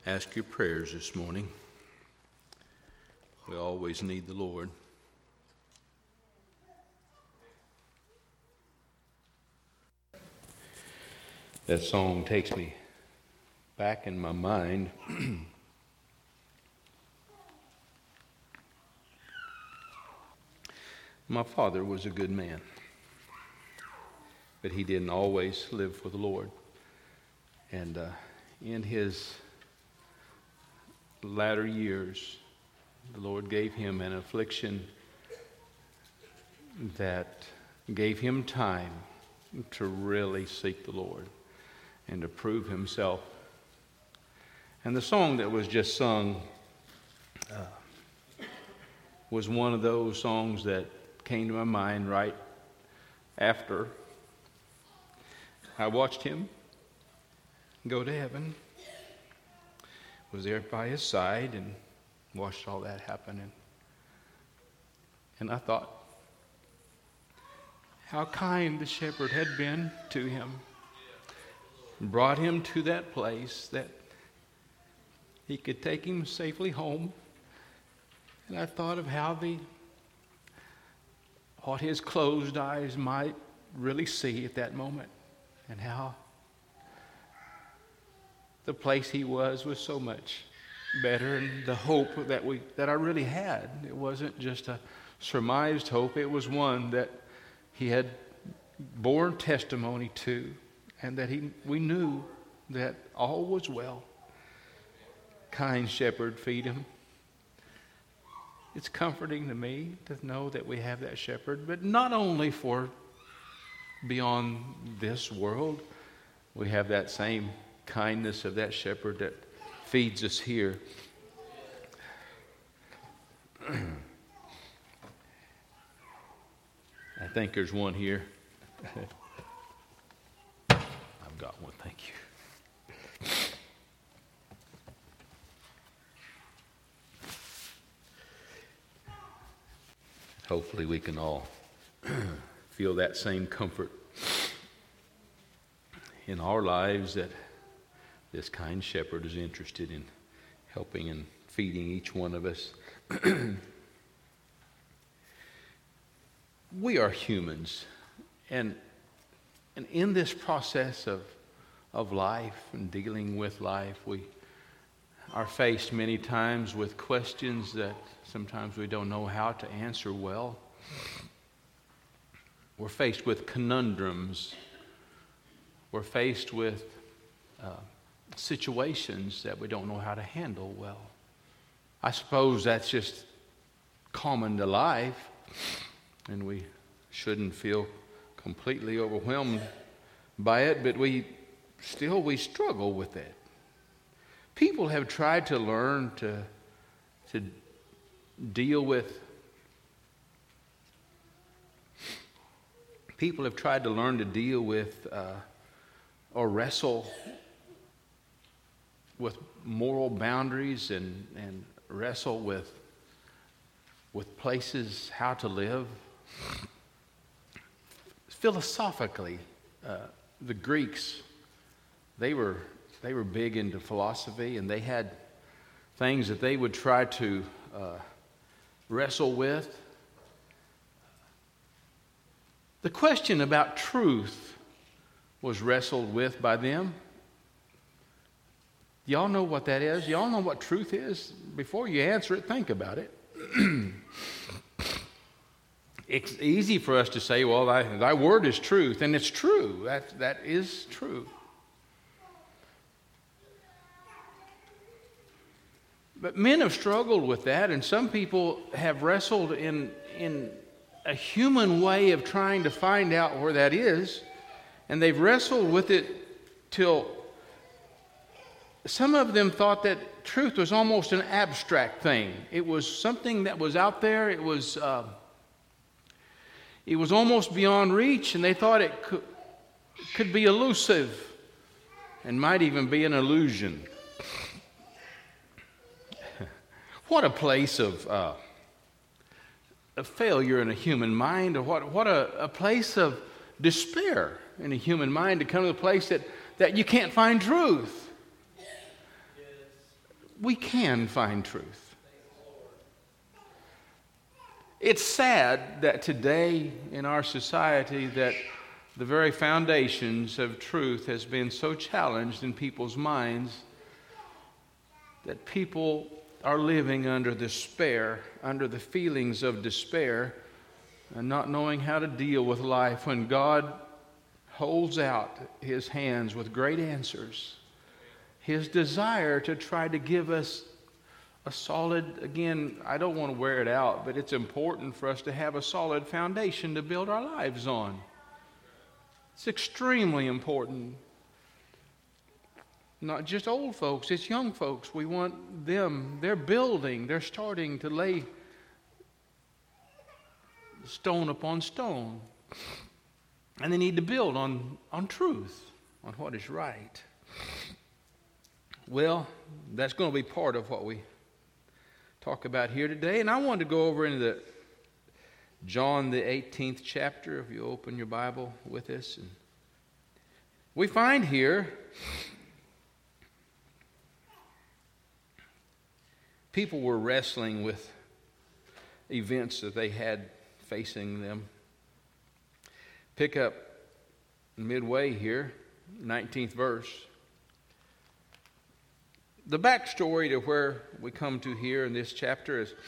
ask your prayers this morning. We always need the Lord. That song takes me back in my mind. My father was a good man, but he didn't always live for the Lord. And in his latter years, the Lord gave him an affliction that gave him time to really seek the Lord and to prove himself. And the song that was just sung was one of those songs that came to my mind right after I watched him go to heaven, was there by his side and watched all that happen. And I thought how kind the shepherd had been to him, brought him to that place that he could take him safely home. And I thought of how what his closed eyes might really see at that moment, and how the place he was so much better, and the hope that I really had. It wasn't just a surmised hope. It was one that he had borne testimony to, and that we knew that all was well. Kind shepherd, feed him. It's comforting to me to know that we have that shepherd, but not only for beyond this world. We have that same kindness of that shepherd that feeds us here. I think there's one here. I've got one, thank you. Hopefully we can all feel that same comfort in our lives, that this kind shepherd is interested in helping and feeding each one of us. We are humans, and in this process of life and dealing with life, we are faced many times with questions that sometimes we don't know how to answer well. We're faced with conundrums. We're faced with situations that we don't know how to handle well. I suppose that's just common to life, and we shouldn't feel completely overwhelmed by it, but we struggle with it. People have tried to learn to deal with. People have tried to learn to deal with or wrestle with moral boundaries and wrestle with places, how to live. Philosophically, the Greeks, they were big into philosophy, and they had things that they would try to wrestle with. The question about truth was wrestled with by them. Y'all know what that is? Y'all know what truth is? Before you answer it, think about it. It's easy for us to say, well, thy word is truth, and it's true. That is true. But men have struggled with that, and some people have wrestled in a human way of trying to find out where that is, and they've wrestled with it till some of them thought that truth was almost an abstract thing. It was something that was out there. It was almost beyond reach, and they thought it could be elusive and might even be an illusion. What a place of failure in a human mind, or what a place of despair in a human mind, to come to the place that you can't find truth. we can find truth. It's sad that today in our society that the very foundations of truth has been so challenged in people's minds that people are living under despair, under the feelings of despair, and not knowing how to deal with life when God holds out His hands with great answers. His desire to try to give us a solid, again, I don't want to wear it out, but it's important for us to have a solid foundation to build our lives on. It's extremely important. Not just old folks, it's young folks. We want them, they're starting to lay stone upon stone. And they need to build on truth, on what is right. Well, that's going to be part of what we talk about here today. And I wanted to go over into the John the 18th chapter, if you open your Bible with us. And we find here people were wrestling with events that they had facing them. Pick up midway here, 19th verse. The backstory to where we come to here in this chapter is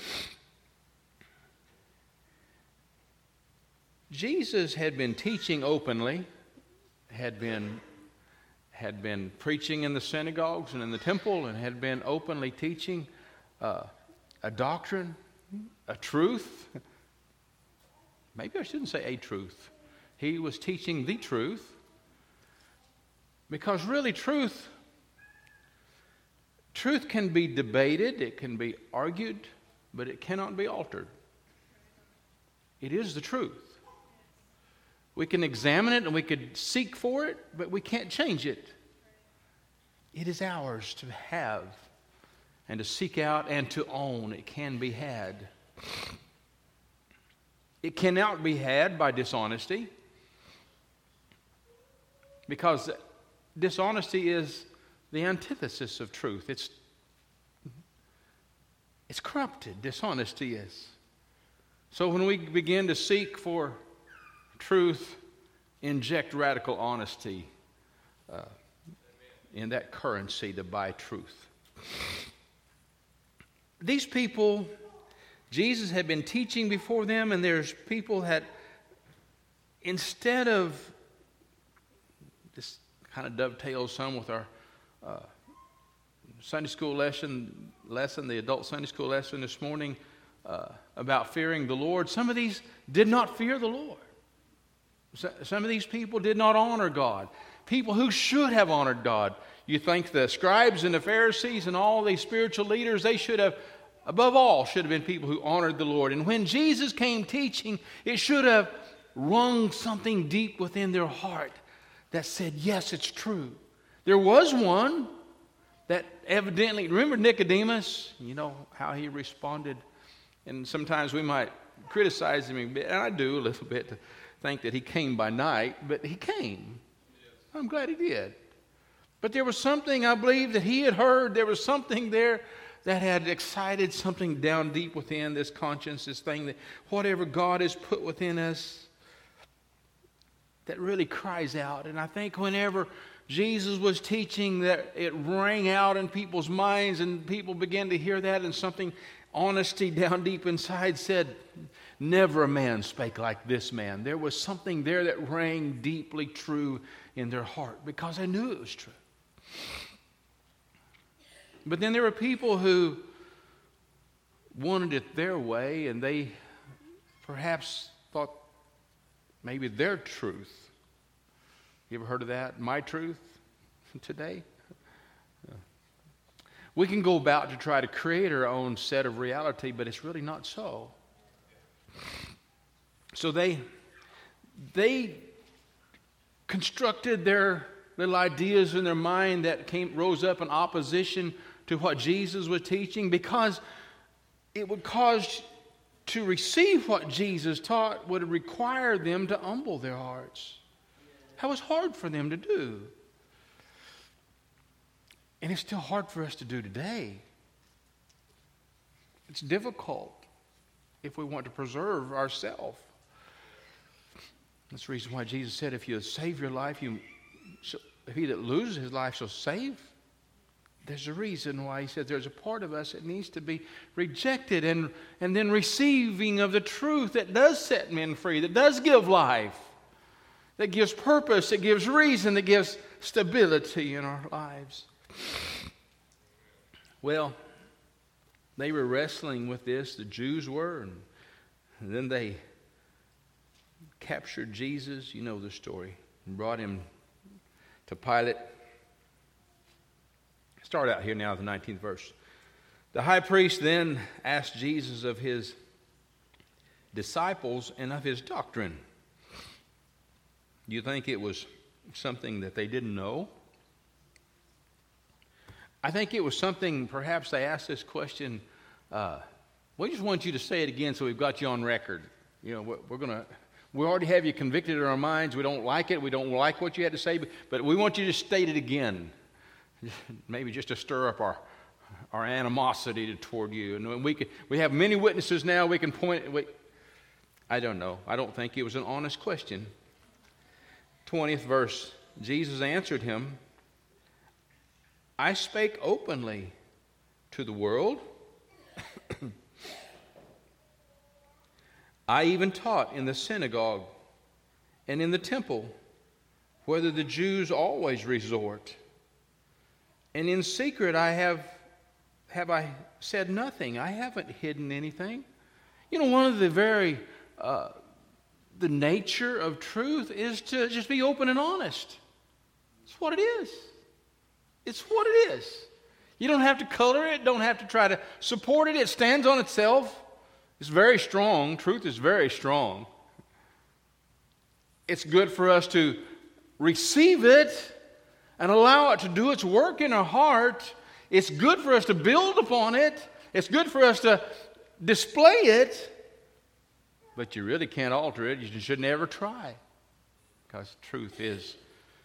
Jesus had been teaching openly, had been preaching in the synagogues and in the temple, and had been openly teaching a doctrine, a truth. Maybe I shouldn't say a truth. He was teaching the truth, because really truth can be debated, it can be argued, but it cannot be altered. It is the truth. We can examine it and we could seek for it, but we can't change it. It is ours to have and to seek out and to own. It can be had. It cannot be had by dishonesty, because dishonesty is the antithesis of truth. It's corrupted. Dishonesty is. So when we begin to seek for truth, inject radical honesty in that currency to buy truth. These people, Jesus had been teaching before them, and there's people that instead of, this kind of dovetails some with our Sunday school lesson, the adult Sunday school lesson this morning about fearing the Lord. Some of these did not fear the Lord. Some of these people did not honor God. People who should have honored God. You think the scribes and the Pharisees and all these spiritual leaders, they should have, above all, should have been people who honored the Lord. And when Jesus came teaching, it should have rung something deep within their heart that said, yes, it's true. There was one that evidently, remember Nicodemus? You know how he responded. And sometimes we might criticize him a bit, and I do a little bit, to think that he came by night, but he came. I'm glad he did. But there was something, I believe, that he had heard. There was something there that had excited something down deep within this conscience, this thing that whatever God has put within us, that really cries out. And I think whenever Jesus was teaching, that it rang out in people's minds, and people began to hear that, and something, honesty down deep inside said, never a man spake like this man. There was something there that rang deeply true in their heart, because they knew it was true. But then there were people who wanted it their way, and they perhaps thought maybe their truth. You ever heard of that? My truth today? We can go about to try to create our own set of reality, but it's really not so. So they constructed their little ideas in their mind that rose up in opposition to what Jesus was teaching, because it would cause to receive what Jesus taught would require them to humble their hearts. That was hard for them to do. And it's still hard for us to do today. It's difficult if we want to preserve ourselves. That's the reason why Jesus said, if you save your life, if he that loses his life shall save. There's a reason why he said there's a part of us that needs to be rejected and then receiving of the truth that does set men free, that does give life, that gives purpose, that gives reason, that gives stability in our lives. Well, they were wrestling with this, the Jews were, and then they captured Jesus, you know the story, and brought him to Pilate. Start out here now, the 19th verse. The high priest then asked Jesus of his disciples and of his doctrine. Do you think it was something that they didn't know? I think it was something, perhaps they asked this question, we just want you to say it again so we've got you on record. You know, we already have you convicted in our minds. We don't like it. We don't like what you had to say, but we want you to state it again. Maybe just to stir up our animosity toward you. And we have many witnesses now. We can point. I don't know. I don't think it was an honest question. 20th verse. Jesus answered him, I spake openly to the world. I even taught in the synagogue and in the temple, whether the Jews always resort. And in secret have I said nothing. I haven't hidden anything. You know, one of the the nature of truth is to just be open and honest. It's what it is. It's what it is. You don't have to color it. Don't have to try to support it. It stands on itself. It's very strong. Truth is very strong. It's good for us to receive it and allow it to do its work in our heart. It's good for us to build upon it. It's good for us to display it. But you really can't alter it. You should never try. Because truth is.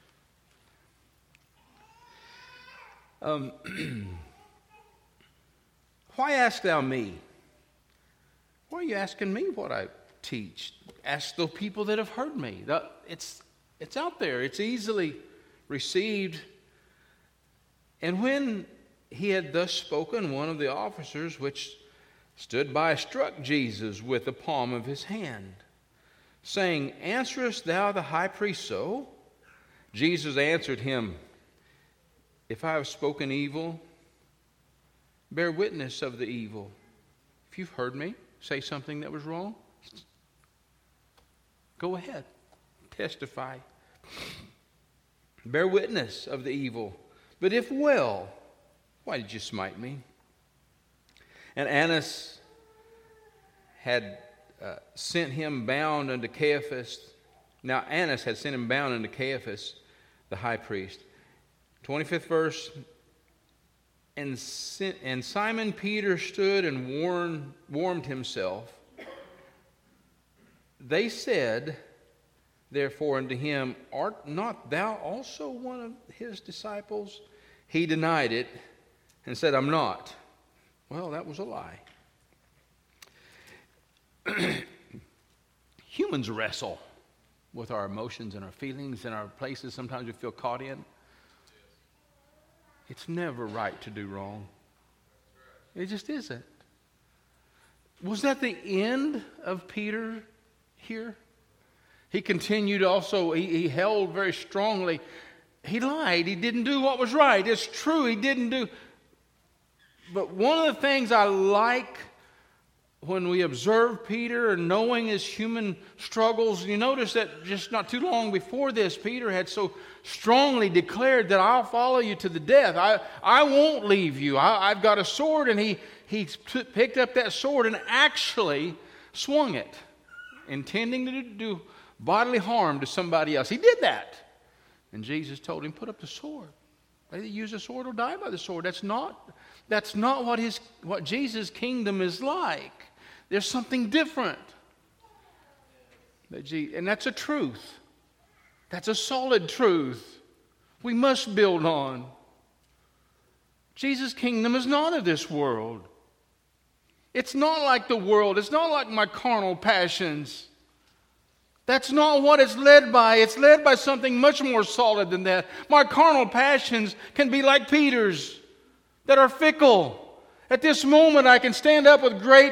Why ask thou me? Why are you asking me what I teach? Ask the people that have heard me. It's out there. It's easily received. And when he had thus spoken, one of the officers which stood by struck Jesus with the palm of his hand, saying, Answerest thou the high priest so? Jesus answered him, If I have spoken evil, bear witness of the evil. If you've heard me say something that was wrong, go ahead, testify. Bear witness of the evil. But if well, why did you smite me? And Annas had sent him bound unto Caiaphas. Now Annas had sent him bound unto Caiaphas, the high priest. 25th verse. And Simon Peter stood and warmed himself. They said, therefore, unto him, Art not thou also one of his disciples? He denied it and said, I'm not. Well, that was a lie. Humans wrestle with our emotions and our feelings and our places sometimes we feel caught in. It's never right to do wrong. It just isn't. Was that the end of Peter here? He continued also, he held very strongly. He lied. He didn't do what was right. It's true, he didn't do. But one of the things I like when we observe Peter and knowing his human struggles, you notice that just not too long before this, Peter had so strongly declared that I'll follow you to the death. I won't leave you. I've got a sword, and he picked up that sword and actually swung it, intending to do bodily harm to somebody else. He did that. And Jesus told him, put up the sword. They that use the sword will die by the sword. That's not what Jesus' kingdom is like. There's something different. And that's a truth. That's a solid truth we must build on. Jesus' kingdom is not of this world. It's not like the world. It's not like my carnal passions. That's not what it's led by. It's led by something much more solid than that. My carnal passions can be like Peter's, that are fickle. At this moment, I can stand up with great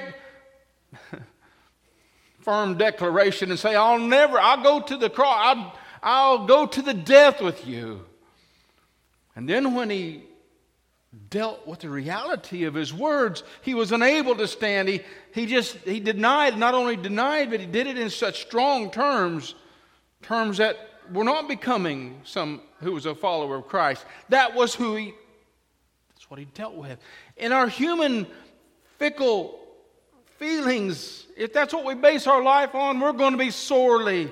firm declaration and say, I'll go to the cross. I'll go to the death with you. And then when he dealt with the reality of his words, he was unable to stand. He denied, not only denied, but he did it in such strong terms that were not becoming some who was a follower of Christ. That's what he dealt with. In our human fickle feelings, if that's what we base our life on, we're going to be sorely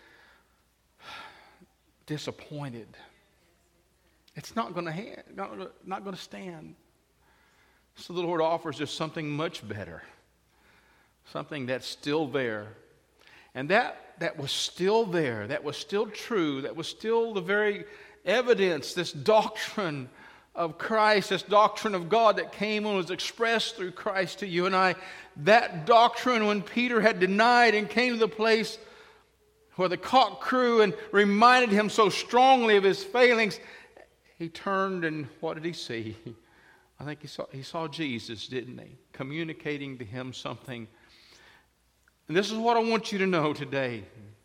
disappointed. It's not going to stand. So the Lord offers us something much better, something that's still there. And that was still there, that was still true, that was still the very evidence, this doctrine of Christ, this doctrine of God that came and was expressed through Christ to you and I. That doctrine, when Peter had denied and came to the place where the cock crew and reminded him so strongly of his failings, he turned, and what did he see? I think he saw Jesus, didn't he? Communicating to him something. And this is what I want you to know today.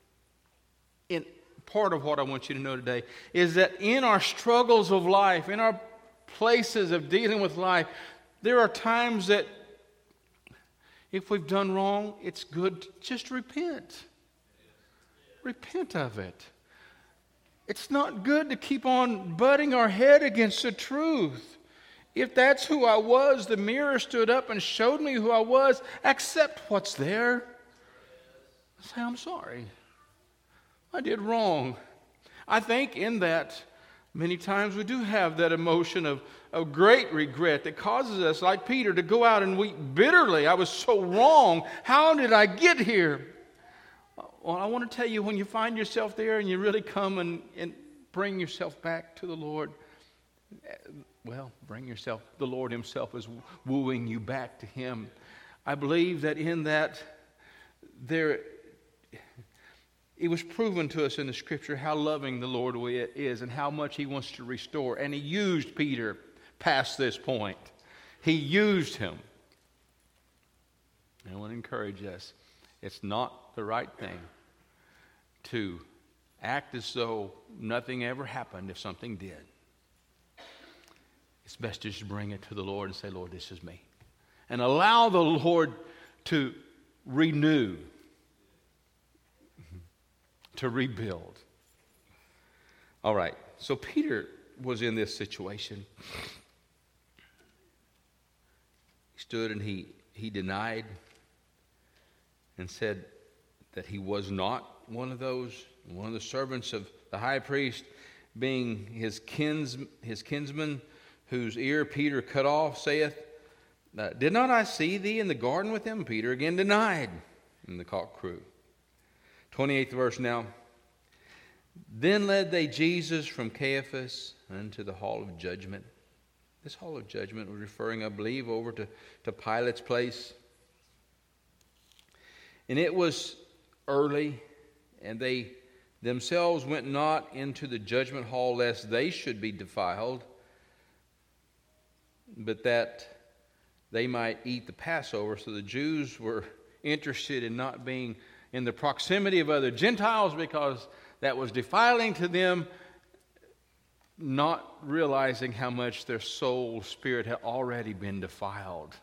Part of what I want you to know today is that in our struggles of life, in our places of dealing with life, there are times that if we've done wrong, it's good to just repent. Repent of it. It's not good to keep on butting our head against the truth. If that's who I was, the mirror stood up and showed me who I was, accept what's there. Say, I'm sorry. I did wrong. I think in that, many times we do have that emotion of great regret that causes us, like Peter, to go out and weep bitterly. I was so wrong. How did I get here? Well, I want to tell you, when you find yourself there and you really come and bring yourself back to the Lord, the Lord himself is wooing you back to him. I believe that in that it was proven to us in the Scripture how loving the Lord is and how much he wants to restore. And he used Peter past this point. He used him. I want to encourage us. It's not the right thing to act as though nothing ever happened if something did. It's best to just bring it to the Lord and say, Lord, this is me. And allow the Lord to renew, to rebuild. All right, so Peter was in this situation. He stood and he denied and said that he was not one of the servants of the high priest, being his kinsman, whose ear Peter cut off, saith, did not I see thee in the garden with him? Peter again denied, and the cock crew. 28th verse now. Then led they Jesus from Caiaphas unto the hall of judgment. This hall of judgment was referring, I believe, over to Pilate's place. And it was early, and they themselves went not into the judgment hall, lest they should be defiled, but that they might eat the Passover. So the Jews were interested in not being in the proximity of other Gentiles because that was defiling to them, not realizing how much their soul, spirit had already been defiled.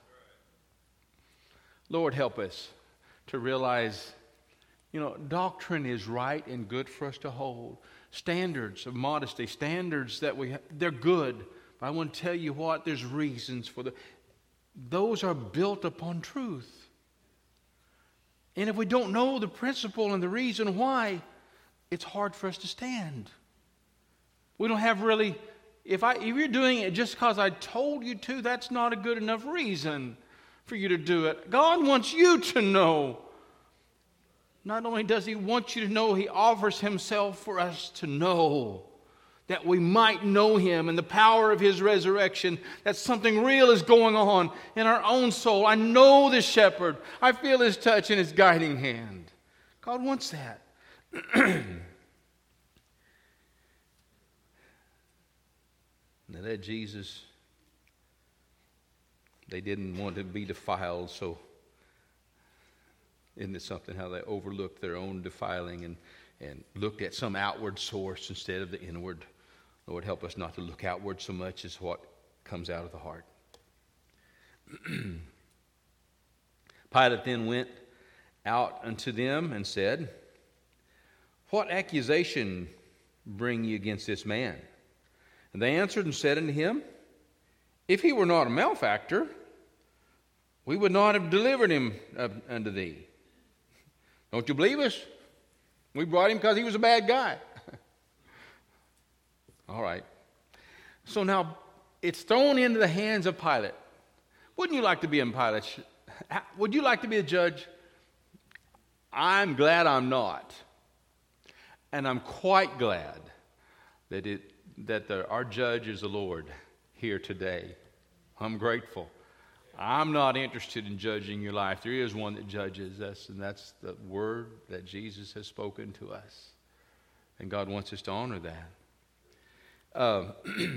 Lord, help us to realize, doctrine is right and good for us to hold. Standards of modesty, standards that they're good. But I want to tell you what, there's reasons for those are built upon truth. And if we don't know the principle and the reason why, it's hard for us to stand. We don't have really, if you're doing it just because I told you to, that's not a good enough reason for you to do it. God wants you to know. Not only does he want you to know, he offers himself for us to know that we might know Him and the power of His resurrection, that something real is going on in our own soul. I know the shepherd. I feel His touch and His guiding hand. God wants that. Now that Jesus, they didn't want to be defiled, so isn't it something how they overlooked their own defiling and looked at some outward source instead of the inward? Lord, help us not to look outward so much as what comes out of the heart. Pilate then went out unto them and said, What accusation bring ye against this man? And they answered and said unto him, If he were not a malefactor, we would not have delivered him unto thee. Don't you believe us? We brought him because he was a bad guy. All right. So now it's thrown into the hands of Pilate. Wouldn't you like to be in Pilate's? Would you like to be a judge? I'm glad I'm not. And I'm quite glad that our judge is the Lord here today. I'm grateful. I'm not interested in judging your life. There is one that judges us, and that's the word that Jesus has spoken to us. And God wants us to honor that.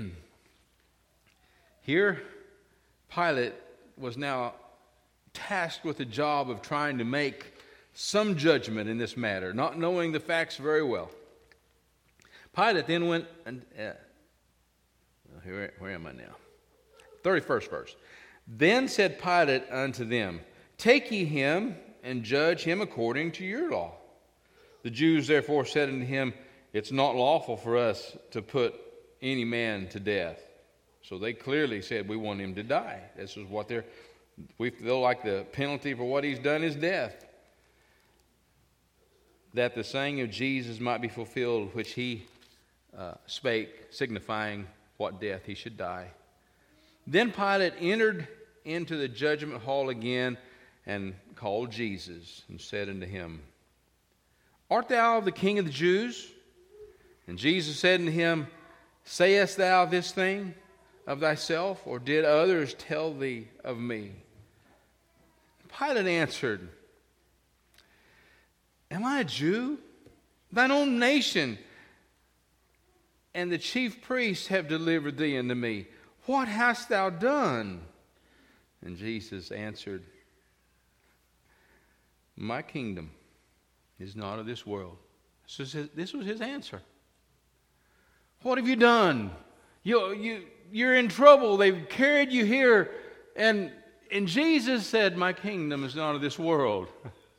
Here, Pilate was now tasked with the job of trying to make some judgment in this matter, not knowing the facts very well. Pilate then went, and where am I now? 31st verse. Then said Pilate unto them, Take ye him, and judge him according to your law. The Jews therefore said unto him, It's not lawful for us to put any man to death. So they clearly said, We want him to die. This is what we feel like the penalty for what he's done is death. That the saying of Jesus might be fulfilled, which he spake, signifying what death he should die. Then Pilate entered into the judgment hall again and called Jesus and said unto him, Art thou the King of the Jews? And Jesus said unto him, Sayest thou this thing of thyself, or did others tell thee of me? Pilate answered, Am I a Jew? Thine own nation and the chief priests have delivered thee unto me. What hast thou done? And Jesus answered, My kingdom is not of this world. This was his answer. What have you done? You're in trouble. They've carried you here. And Jesus said, My kingdom is not of this world.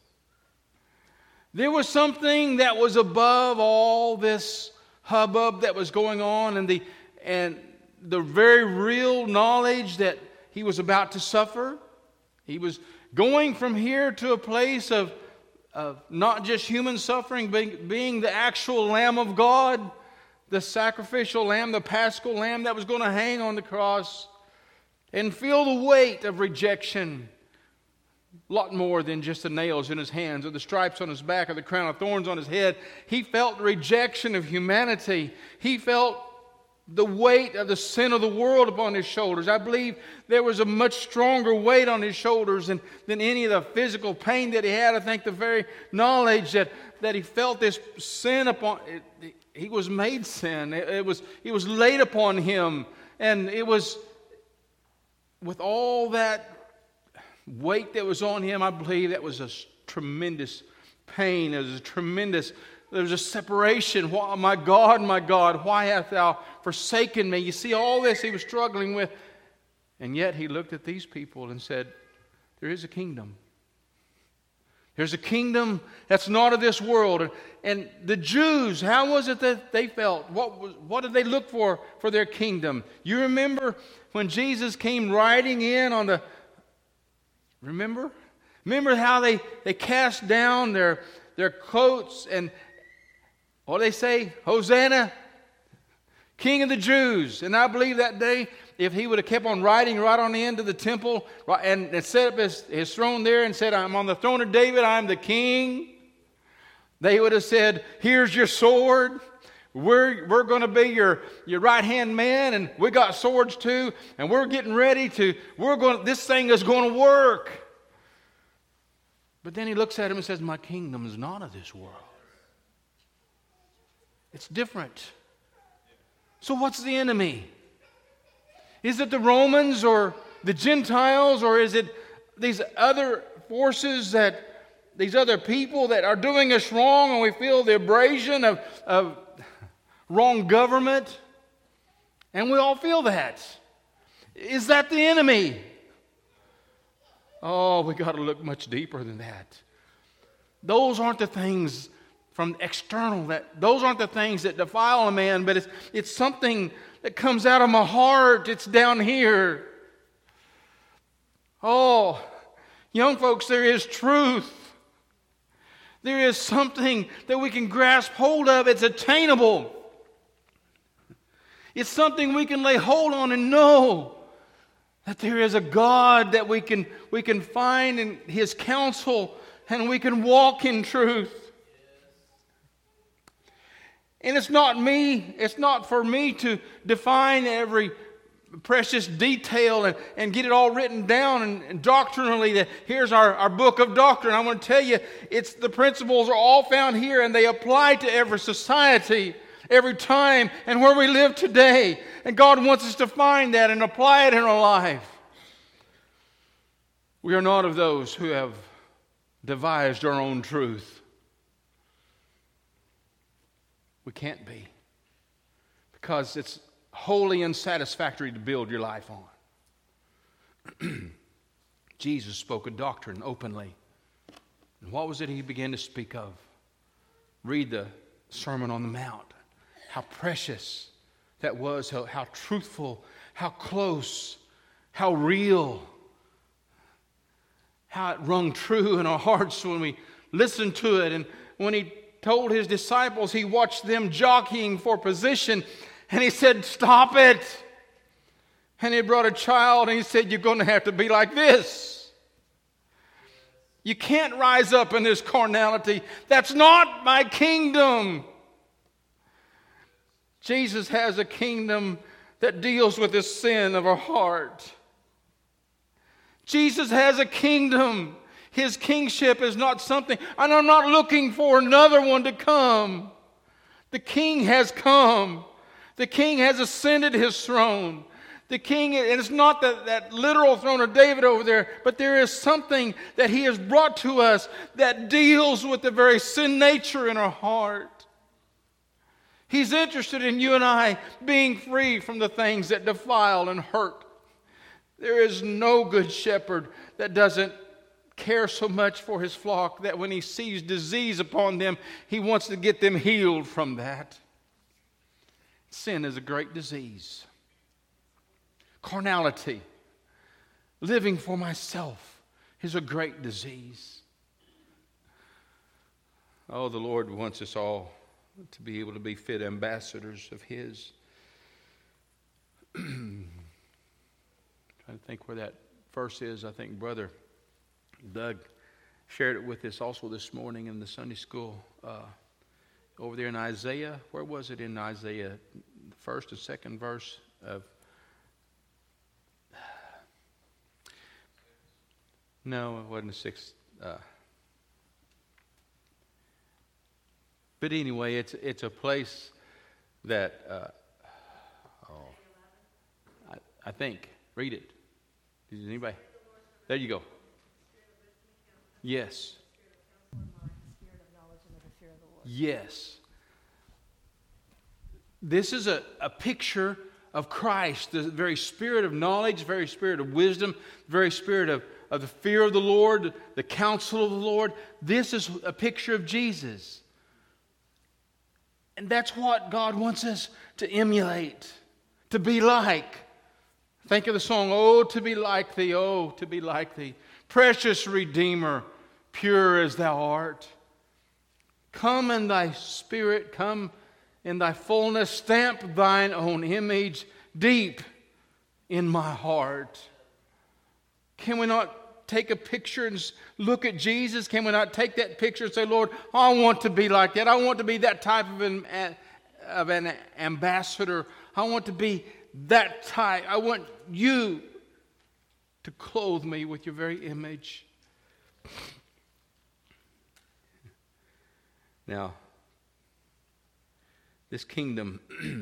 There was something that was above all this hubbub that was going on and the very real knowledge that he was about to suffer. He was going from here to a place of not just human suffering, but being the actual Lamb of God, the sacrificial lamb, the paschal lamb that was going to hang on the cross and feel the weight of rejection. A lot more than just the nails in his hands or the stripes on his back or the crown of thorns on his head. He felt the rejection of humanity. He felt the weight of the sin of the world upon his shoulders. I believe there was a much stronger weight on his shoulders than any of the physical pain that he had. I think the very knowledge that he felt this sin upon he was made sin. It was laid upon him, and it was with all that weight that was on him. I believe that was a tremendous pain. It was there was a separation. My God, why hast thou forsaken me? You see, all this he was struggling with. And yet he looked at these people and said, there is a kingdom. There's a kingdom that's not of this world. And the Jews, how was it that they felt? What did they look for their kingdom? You remember when Jesus came riding in on the... Remember how they cast down their coats and what do they say? Hosanna, King of the Jews. And I believe that day, if he would have kept on riding right on the end of the temple and set up his throne there and said, I'm on the throne of David, I'm the king. They would have said, here's your sword. We're going to be your right-hand man, and we got swords too, and we're getting ready to, this thing is going to work. But then he looks at him and says, my kingdom is not of this world. It's different. So what's the enemy? Is it the Romans or the Gentiles, or is it these other forces, these other people that are doing us wrong, and we feel the abrasion of wrong government? And we all feel that. Is that the enemy? Oh, we got to look much deeper than that. Those aren't the things from external, those aren't the things that defile a man, but it's something that comes out of my heart. It's down here. Oh, young folks, there is truth. There is something that we can grasp hold of. It's attainable. It's something we can lay hold on and know that there is a God that we can find in His counsel, and we can walk in truth. And it's not for me to define every precious detail and get it all written down and doctrinally that here's our book of doctrine. I want to tell you, the principles are all found here, and they apply to every society, every time, and where we live today. And God wants us to find that and apply it in our life. We are not of those who have devised our own truth. We can't be, because it's wholly unsatisfactory to build your life on. Jesus spoke a doctrine openly. And what was it He began to speak of? Read the Sermon on the Mount. How precious that was, how truthful, how close, how real, how it rung true in our hearts when we listened to it. And when He told His disciples, He watched them jockeying for position, and He said, stop it. And He brought a child, and He said, you're going to have to be like this. You can't rise up in this carnality. That's not my kingdom. Jesus has a kingdom that deals with the sin of our heart. Jesus has a kingdom. His kingship is not something, and I'm not looking for another one to come. The King has come. The King has ascended His throne. The King, and it's not that literal throne of David over there, but there is something that He has brought to us that deals with the very sin nature in our heart. He's interested in you and I being free from the things that defile and hurt. There is no good shepherd that doesn't care so much for his flock that when he sees disease upon them, he wants to get them healed from that. Sin is a great disease. Carnality, living for myself, is a great disease. Oh, the Lord wants us all to be able to be fit ambassadors of His. Trying to think where that verse is. I think Brother Doug shared it with us also this morning in the Sunday school. Over there in Isaiah. Where was it in Isaiah? The first and second verse of... No, it wasn't the sixth. But anyway, it's a place that... I think. Read it. Did anybody? There you go. Yes. Yes. This is a picture of Christ, the very spirit of knowledge, very spirit of wisdom, very spirit of the fear of the Lord, the counsel of the Lord. This is a picture of Jesus. And that's what God wants us to emulate, to be like. Think of the song, "Oh, to be like Thee, oh, to be like Thee. Precious Redeemer, pure as Thou art. Come in Thy Spirit, come in Thy fullness, stamp Thine own image deep in my heart." Can we not take a picture and look at Jesus? Can we not take that picture and say, Lord, I want to be like that. I want to be that type of of an ambassador. I want to be that type. I want you to clothe me with your very image. Now, this kingdom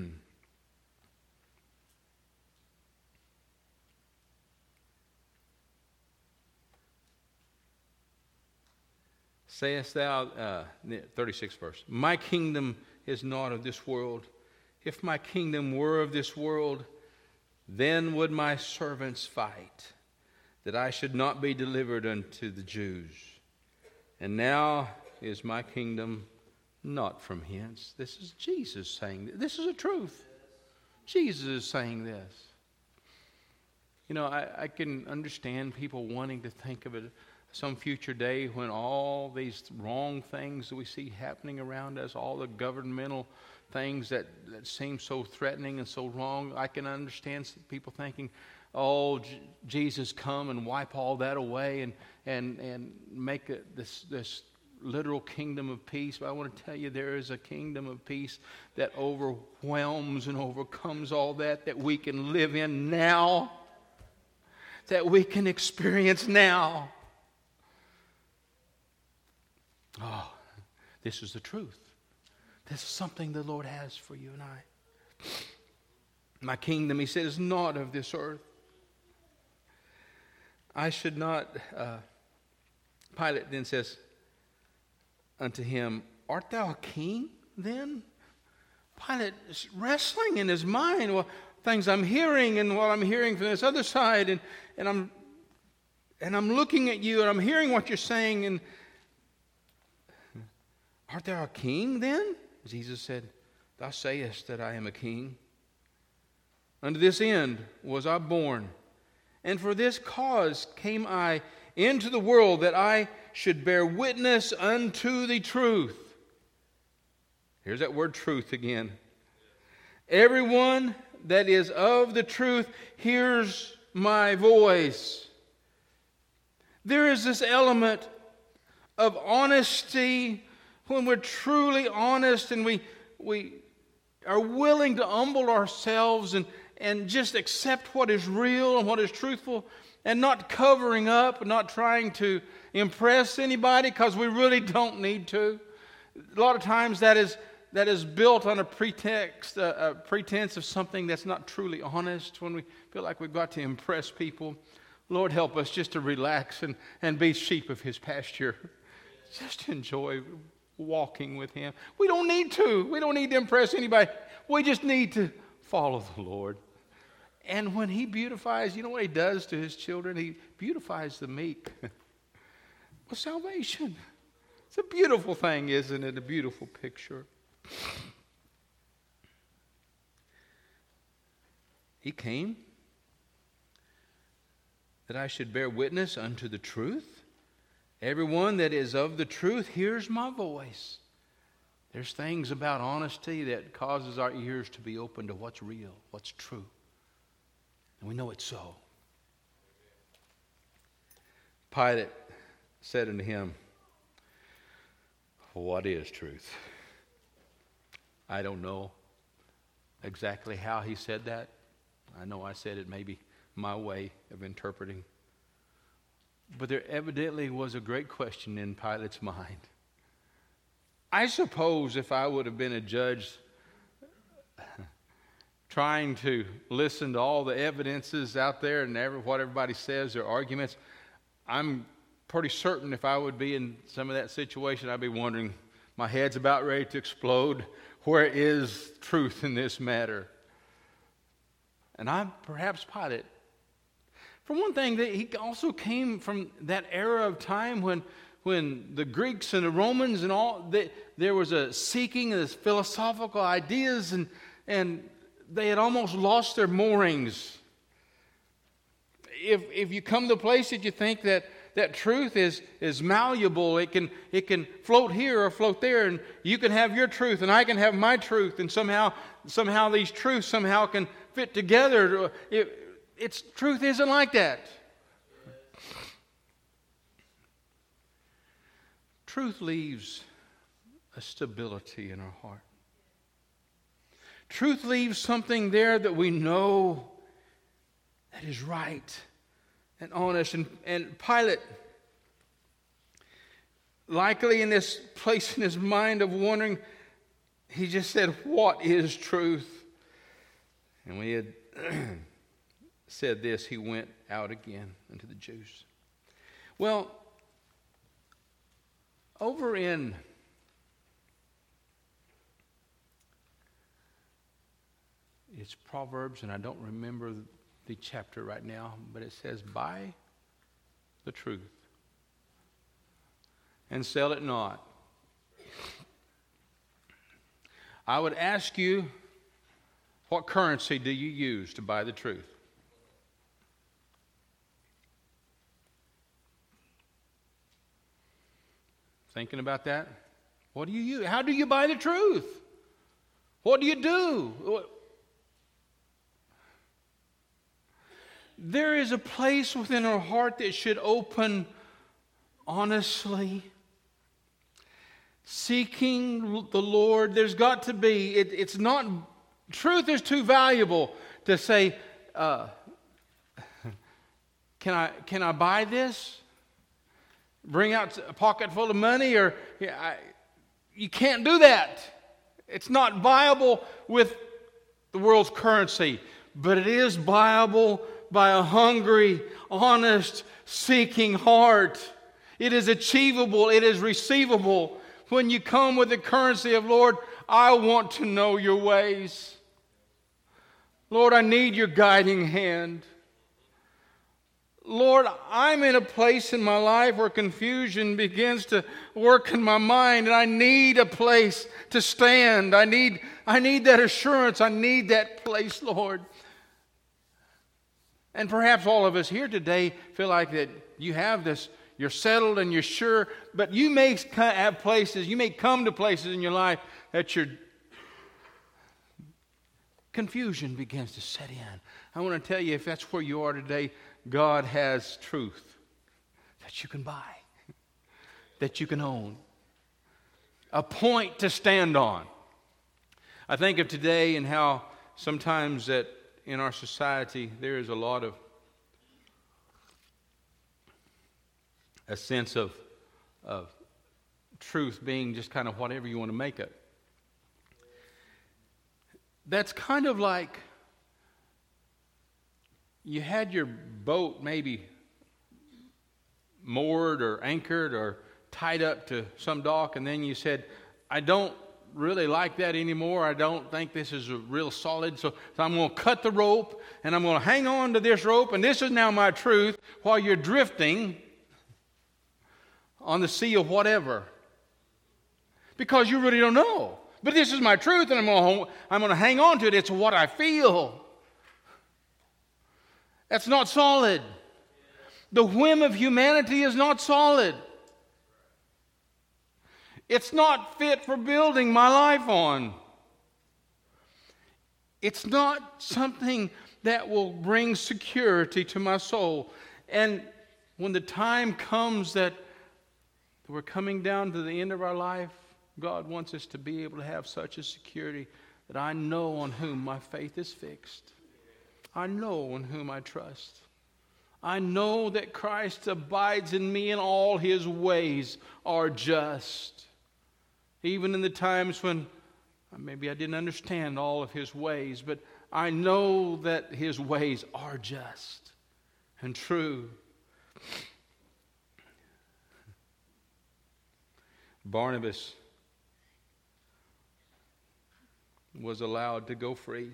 sayest thou, 36th verse, my kingdom is not of this world. If my kingdom were of this world, then would my servants fight, that I should not be delivered unto the Jews. And now is my kingdom not from hence. This is Jesus saying this. This is a truth. Jesus is saying this. You know, I can understand people wanting to think of it some future day when all these wrong things that we see happening around us, all the governmental things that seem so threatening and so wrong. I can understand people thinking, oh, Jesus come and wipe all that away and make this literal kingdom of peace. But I want to tell you, there is a kingdom of peace that overwhelms and overcomes all that we can live in now, that we can experience now. Oh, this is the truth. This is something the Lord has for you and I. My kingdom, he said, is not of this earth. I should not. Pilate then says unto him, art thou a king then? Pilate is wrestling in his mind. Well, things I'm hearing and what I'm hearing from this other side, and I'm looking at you and I'm hearing what you're saying, and art thou a king then? Jesus said, thou sayest that I am a king. Unto this end was I born, and for this cause came I into the world, that I should bear witness unto the truth. Here's that word truth again. Everyone that is of the truth hears my voice. There is this element of honesty when we're truly honest and we are willing to humble ourselves and just accept what is real and what is truthful, and not covering up, not trying to impress anybody because we really don't need to. A lot of times that is built on a pretense of something that's not truly honest, when we feel like we've got to impress people. Lord, help us just to relax and be sheep of his pasture. Just enjoy walking with him. We don't need to. We don't need to impress anybody. We just need to follow the Lord. And when he beautifies, you know what he does to his children? He beautifies the meek with salvation. It's a beautiful thing, isn't it? A beautiful picture. He came that I should bear witness unto the truth. Everyone that is of the truth hears my voice. There's things about honesty that causes our ears to be open to what's real, what's true. And we know it's so. Pilate said unto him, what is truth? I don't know exactly how he said that. I know I said it maybe my way of interpreting. But there evidently was a great question in Pilate's mind. I suppose if I would have been a judge trying to listen to all the evidences out there and what everybody says, their arguments, I'm pretty certain if I would be in some of that situation, I'd be wondering, my head's about ready to explode. Where is truth in this matter? And I'm perhaps Pilate. For one thing, he also came from that era of time when the Greeks and the Romans and all, there was a seeking of philosophical ideas, and they had almost lost their moorings. If you come to a place that you think that truth is malleable, it can float here or float there, and you can have your truth and I can have my truth, and somehow these truths somehow can fit together. Truth isn't like that. Truth leaves a stability in our heart. Truth leaves something there that we know that is right and honest. And Pilate, likely in this place in his mind of wondering, he just said, "What is truth?" And when he had said this, he went out again unto the Jews. Well, over in it's Proverbs, and I don't remember the chapter right now, but it says, "Buy the truth and sell it not." I would ask you, what currency do you use to buy the truth? Thinking about that? What do you use? How do you buy the truth? What do you do? There is a place within our heart that should open honestly, seeking the Lord. There's got to be, it's not, truth is too valuable to say, can I buy this? Bring out a pocket full of money? Or you can't do that. It's not viable with the world's currency, but it is viable by a hungry, honest, seeking heart. It is achievable. It is receivable. When you come with the currency of, "Lord, I want to know your ways. Lord, I need your guiding hand. Lord, I'm in a place in my life where confusion begins to work in my mind, and I need a place to stand. I need that assurance. I need that place, Lord." And perhaps all of us here today feel like that you have this, you're settled and you're sure, but you may have places, you may come to places in your life that your confusion begins to set in. I want to tell you, if that's where you are today, God has truth that you can buy, that you can own, a point to stand on. I think of today and how sometimes that in our society there is a lot of a sense of truth being just kind of whatever you want to make it. That's kind of like you had your boat maybe moored or anchored or tied up to some dock, and then you said, "I don't really like that anymore. I don't think this is a real solid, so I'm going to cut the rope, and I'm going to hang on to this rope, and this is now my truth," while you're drifting on the sea of whatever. Because you really don't know. But this is my truth, and I'm going to hang on to it. It's what I feel. That's not solid. The whim of humanity is not solid. It's not fit for building my life on. It's not something that will bring security to my soul. And when the time comes that we're coming down to the end of our life, God wants us to be able to have such a security that I know on whom my faith is fixed. I know on whom I trust. I know that Christ abides in me and all his ways are just. Even in the times when maybe I didn't understand all of his ways, but I know that his ways are just and true. Barnabas was allowed to go free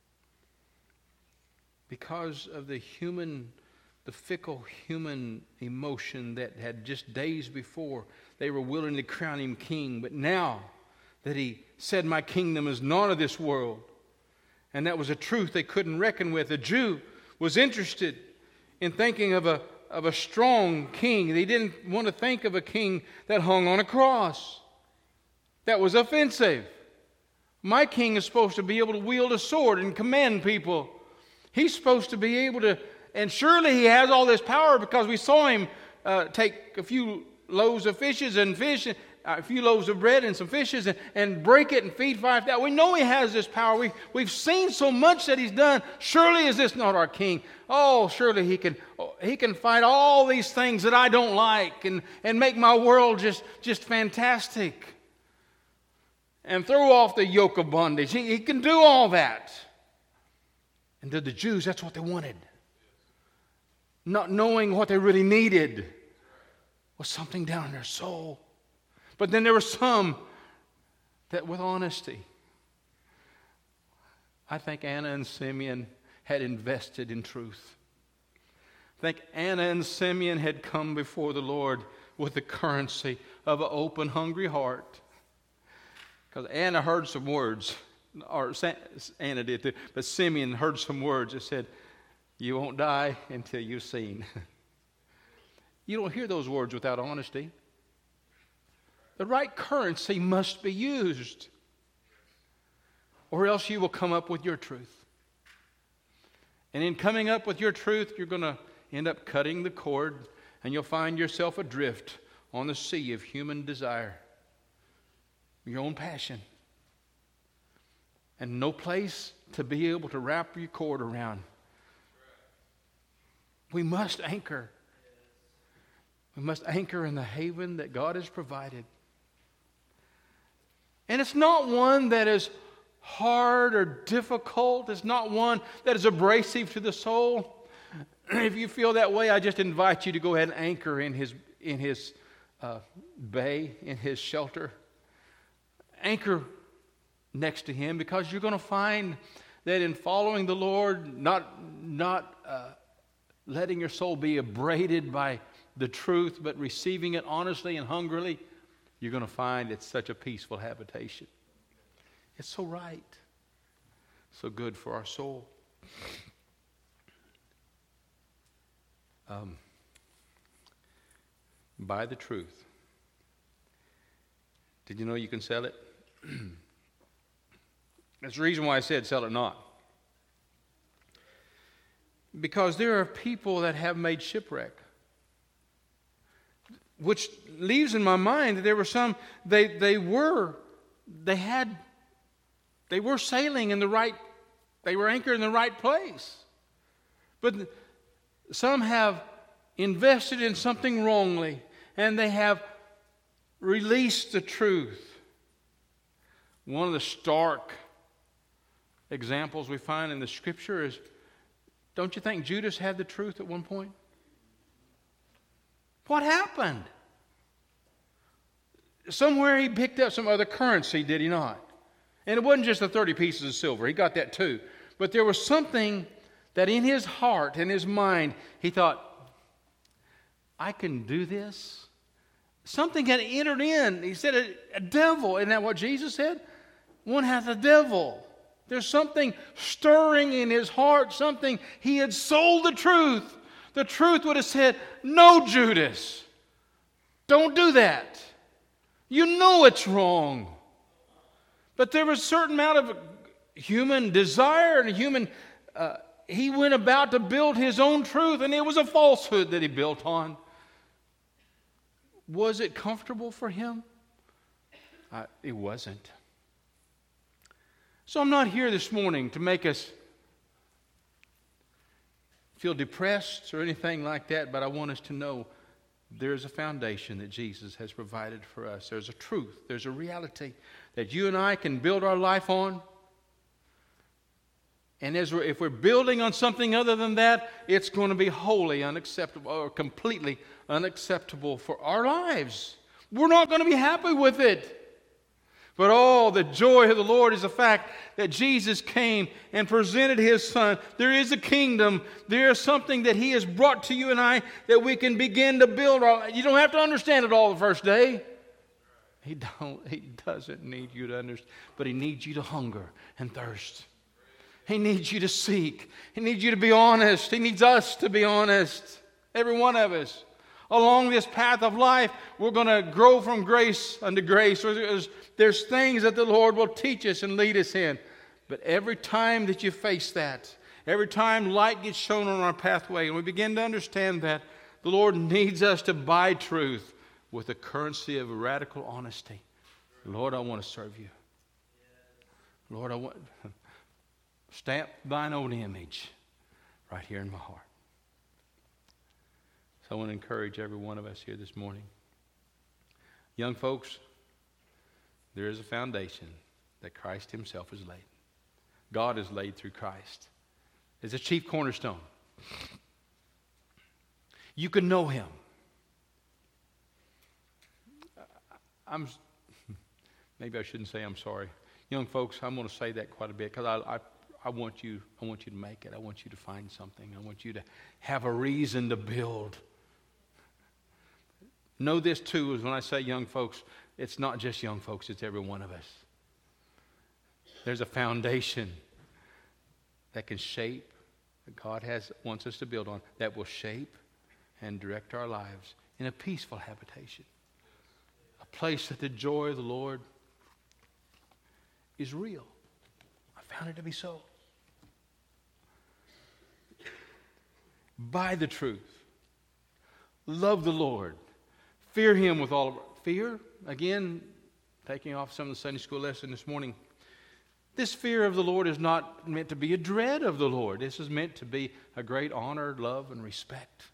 because of the fickle human emotion that had just days before they were willing to crown him king. But now that he said, "My kingdom is not of this world," and that was a truth they couldn't reckon with. A Jew was interested in thinking of a strong king. They didn't want to think of a king that hung on a cross. That was offensive. My king is supposed to be able to wield a sword and command people. He's supposed to be able to, and surely he has all this power because we saw him take a few loaves of fishes and fish a few loaves of bread and some fishes and break it and feed 5,000. We know He has this power. We've seen so much that He's done. Surely is this not our King? Oh, surely He can fight all these things that I don't like and make my world just fantastic. And throw off the yoke of bondage. He can do all that. And to the Jews, that's what they wanted. Not knowing what they really needed was something down in their soul. But then there were some that with honesty, I think Anna and Simeon had invested in truth. I think Anna and Simeon had come before the Lord with the currency of an open, hungry heart. Because Anna heard some words, or Anna did too, but Simeon heard some words that said, "You won't die until you've seen." You don't hear those words without honesty. The right currency must be used, or else you will come up with your truth. And in coming up with your truth, you're going to end up cutting the cord, and you'll find yourself adrift on the sea of human desire, your own passion, and no place to be able to wrap your cord around. We must anchor. We must anchor in the haven that God has provided. And it's not one that is hard or difficult. It's not one that is abrasive to the soul. If you feel that way, I just invite you to go ahead and anchor in His bay, in His shelter. Anchor next to Him, because you're going to find that in following the Lord, not letting your soul be abraded by the truth, but receiving it honestly and hungrily, you're going to find it's such a peaceful habitation. It's so right, so good for our soul. Buy the truth. Did you know you can sell it? That's the reason why I said sell it not. Because there are people that have made shipwreck. Which leaves in my mind that there were some, they were sailing in the right, they were anchored in the right place. But some have invested in something wrongly, and they have released the truth. One of the stark examples we find in the Scripture is, don't you think Judas had the truth at one point? What happened? Somewhere he picked up some other currency, did he not? And it wasn't just the 30 pieces of silver. He got that too. But there was something that in his heart, in his mind, he thought, I can do this. Something had entered in. He said, a devil. Isn't that what Jesus said? One hath a devil. There's something stirring in his heart, something. He had sold the truth. The truth would have said, no, Judas, don't do that. You know it's wrong. But there was a certain amount of human desire and human, he went about to build his own truth, and it was a falsehood that he built on. Was it comfortable for him? It wasn't. So I'm not here this morning to make us feel depressed or anything like that, but I want us to know there's a foundation that Jesus has provided for us. There's a truth, there's a reality that you and I can build our life on. And if we're building on something other than that, it's going to be wholly unacceptable or completely unacceptable for our lives. We're not going to be happy with it. But the joy of the Lord is the fact that Jesus came and presented His Son. There is a kingdom. There is something that He has brought to you and I that we can begin to build. You don't have to understand it all the first day. He doesn't need you to understand, but He needs you to hunger and thirst. He needs you to seek. He needs you to be honest. He needs us to be honest. Every one of us. Along this path of life, we're going to grow from grace unto grace. There's things that the Lord will teach us and lead us in. But every time that you face that, every time light gets shown on our pathway, and we begin to understand that the Lord needs us to buy truth with a currency of radical honesty. Lord, I want to serve you. Lord, I want stamp thine own image right here in my heart. So I want to encourage every one of us here this morning. Young folks, there is a foundation that Christ himself has laid. God has laid through Christ. It's a chief cornerstone. You can know him. Maybe I shouldn't say I'm sorry. Young folks, I'm going to say that quite a bit because I want you to make it. I want you to find something. I want you to have a reason to build. Know this too, is when I say young folks, it's not just young folks, it's every one of us. There's a foundation that can shape, that God wants us to build on, that will shape and direct our lives in a peaceful habitation. A place that the joy of the Lord is real. I found it to be so. Buy the truth. Love the Lord. Fear him with all of our fear. Again, taking off some of the Sunday school lesson this morning. This fear of the Lord is not meant to be a dread of the Lord. This is meant to be a great honor, love, and respect.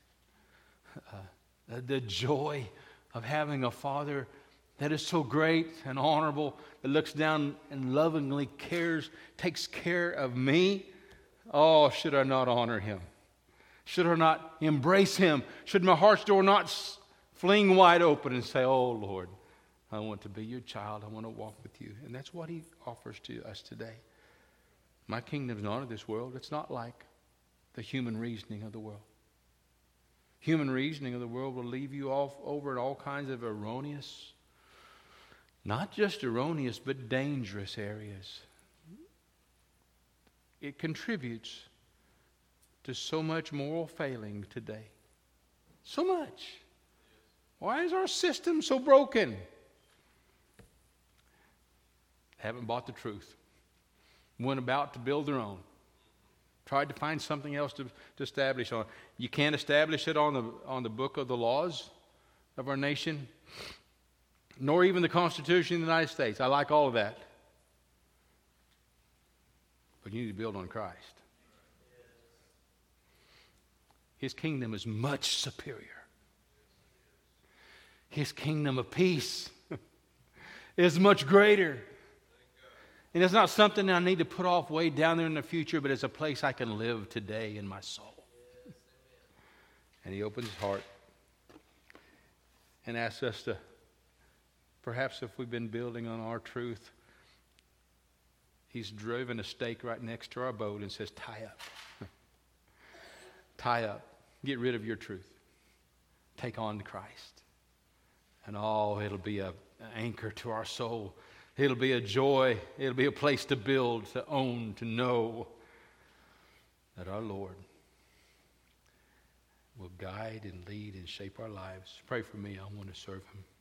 The joy of having a Father that is so great and honorable, that looks down and lovingly takes care of me. Oh, should I not honor him? Should I not embrace him? Should my heart's door not fling wide open and say, oh, Lord, I want to be your child. I want to walk with you. And that's what he offers to us today. My kingdom is not of this world. It's not like the human reasoning of the world. Human reasoning of the world will leave you off over in all kinds of erroneous, not just erroneous, but dangerous areas. It contributes to so much moral failing today. So much. Why is our system so broken? Haven't bought the truth. Went about to build their own. Tried to find something else to establish on. You can't establish it on the book of the laws of our nation, nor even the Constitution of the United States. I like all of that. But you need to build on Christ. His kingdom is much superior. His kingdom of peace is much greater. And it's not something I need to put off way down there in the future, but it's a place I can live today in my soul. And he opens his heart and asks us to, perhaps if we've been building on our truth, he's driven a stake right next to our boat and says, tie up. Tie up. Get rid of your truth. Take on Christ. And it'll be an anchor to our soul. It'll be a joy. It'll be a place to build, to own, to know that our Lord will guide and lead and shape our lives. Pray for me. I want to serve him.